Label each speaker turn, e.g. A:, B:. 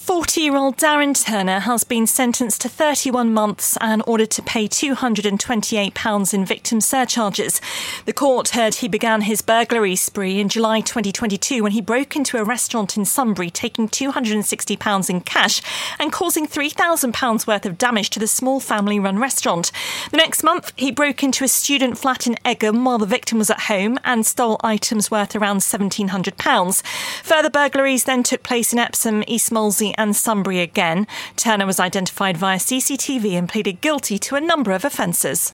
A: 40-year-old Darren Turner has been sentenced to 31 months and ordered to pay £228 in victim surcharges. The court heard he began his burglary spree in July 2022 when he broke into a restaurant in Sunbury, taking £260 in cash and causing £3,000 worth of damage to the small family-run restaurant. The next month, he broke into a student flat in Egham while the victim was at home and stole items worth around £1,700. Further burglaries then took place in Epsom, East Molesey and Sunbury again. Turner was identified via CCTV and pleaded guilty to a number of offences.